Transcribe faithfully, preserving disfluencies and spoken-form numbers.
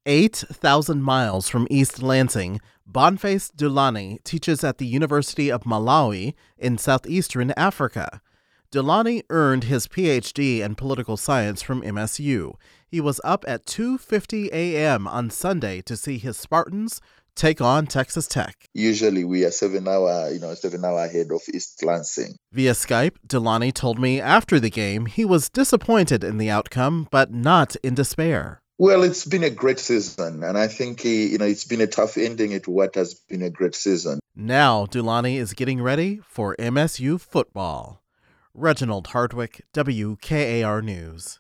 eight thousand miles from East Lansing, Boniface Dulani teaches at the University of Malawi in southeastern Africa. Dulani earned his P H D in political science from M S U. He was up at two fifty a.m. on Sunday to see his Spartans take on Texas Tech. Usually we are seven hour, you know, seven hour ahead of East Lansing. Via Skype, Dulani told me after the game he was disappointed in the outcome, but not in despair. Well, it's been a great season, and I think, you know, it's been a tough ending to what has been a great season. Now Dulani is getting ready for M S U football. Reginald Hardwick, W K A R News.